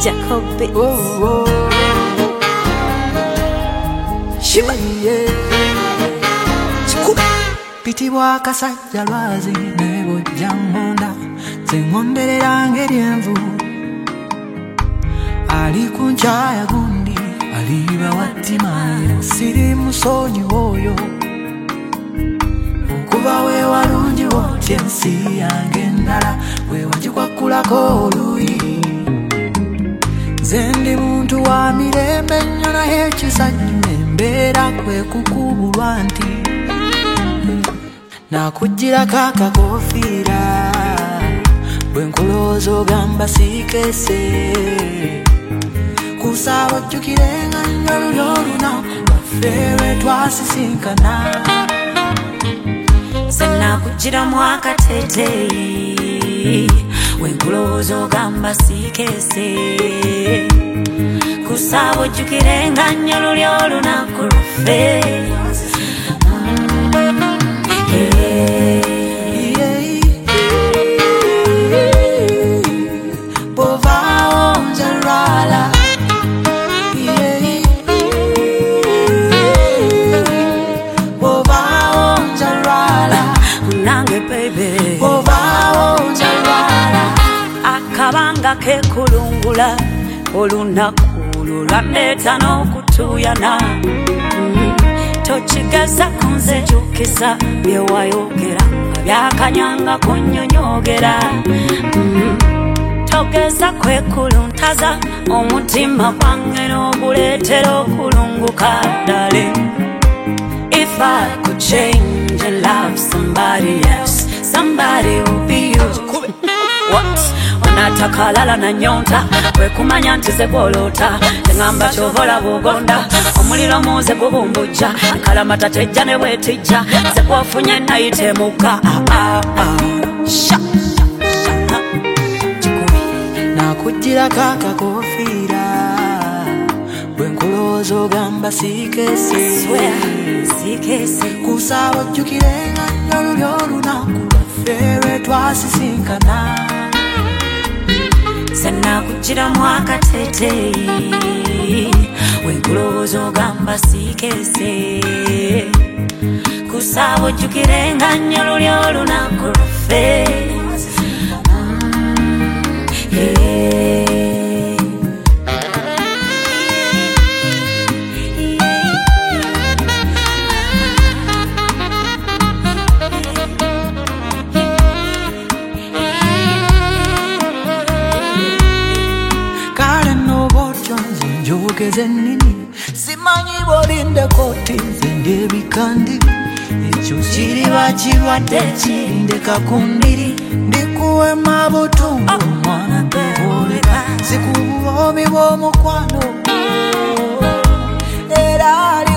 Jacob. Oh, Shiba. Piti waka sajja lwazi nebo jamunda zengonderera ng'eryenvu ali ku nkyaya gundi aliba wattimaira siri musonyi woyo okuba we walungi wotya ensi yange endala we wagikwakulako oluyi nze ndi muntu wa mirembe nnyo naye ekisajju embeera kwe kukubulwa nti nakujjirako akakofiira bwe nkulowooza ogamba siikese kusaba ojjukirenga nnyo luli olunaku lwaffe lwe twasisinkana Nze nakujjiramu akateeteeyi bwe nkulowooza ogamba siikese kusaba ojjukirenga nnyo luli olunaku lwaffe akabanga kekulungula olunaku lulwaleeta n'okutuyana tokigeza kunzijukisa byewayogera nga byakanyanga kunnyonyogera togeza kwekuluntaza omutima gwange n'oguleetera okulunguka ddale. If I could change and love somebody else, somebody would be you. What? Onatakalala na nyonta wekumanya nti ze gwolota tengamba kyovola bugonda omuliro muze gubumbuja kalamata tejja ne bwetijja ze gwofunye nayitemuka nakujjirako akakofiira bwe nkulowooza ogamba siikese kusaba ojjukirenga nnyo luli olunaku lwaffe lwe twasisinkana Nze nakujjiramu akateeteeyi bwe nkulowooza ogamba siikese kusaba ojjukirenga nnyo luli olunaku lwaffe njogeze nnini simanyi bolinde koti nze ndyebikandi ekyo kiriba kirwadde kirindeka ku ndiri ndikuwema butungo omwana toboleka sikububomi bw'omukwano era